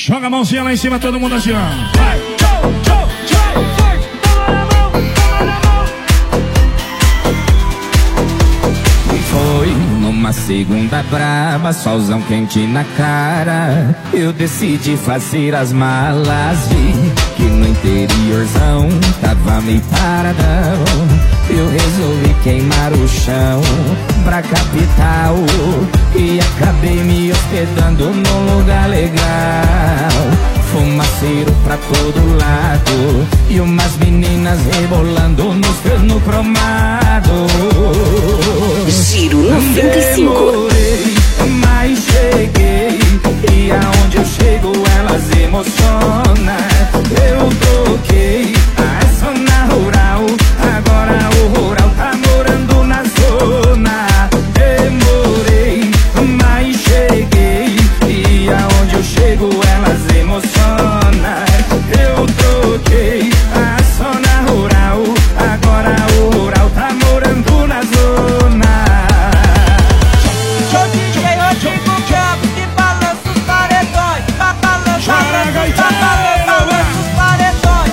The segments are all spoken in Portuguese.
Joga a mãozinha lá em cima, todo mundo assim, ó. Vai, tchau, tchau, tchau, forte, toma na mão, toma na mão. Foi numa segunda brava, solzão quente na cara. Eu decidi fazer as malas, vi que no interiorzão tava meio paradão. Eu resolvi queimar o chão pra capital e acabei me hospedando num lugar legal. Fumaceiro pra todo lado e umas meninas rebolando no cromado. Giro 95. Demorei, mas cheguei, e aonde eu chego elas emocionam. Eu troquei a zona rural, agora o rural tá morando na zona. Demorei, mas cheguei, e aonde eu chego elas emocionam. Eu troquei a zona rural, agora o rural tá morando na zona. Show DJ Rodrigo Campos que balança os paredões, tá balançando os paredões.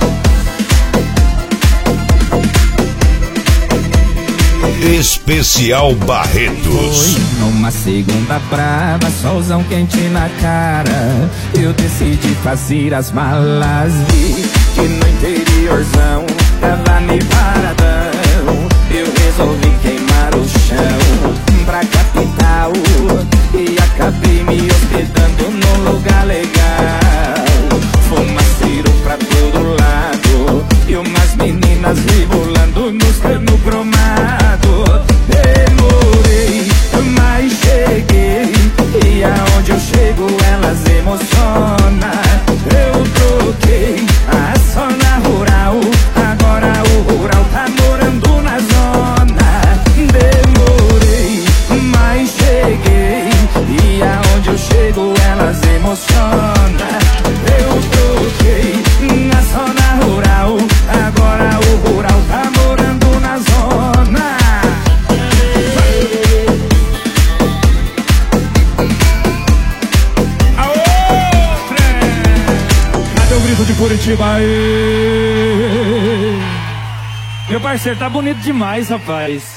Especial Barretos. Foi numa segunda brava, solzão quente na cara. Eu decidi fazer as malas, vi que no interiorzão tava meio paradão. Eu resolvi queimar o chão pra capital e acabei me hospedando num lugar legal. Fumaceiro pra todo lado e umas meninas rebolando no cromado. Demorei, mas cheguei, e aonde eu chego elas emocionam. Eu troquei a zona rural, agora o rural tá morando na zona. Demorei, mas cheguei, e aonde eu chego elas emocionam. Eu troquei a zona rural, agora o rural tá morando na zona. Cadê o grito de Curitiba aí? Meu parceiro, tá bonito demais, rapaz.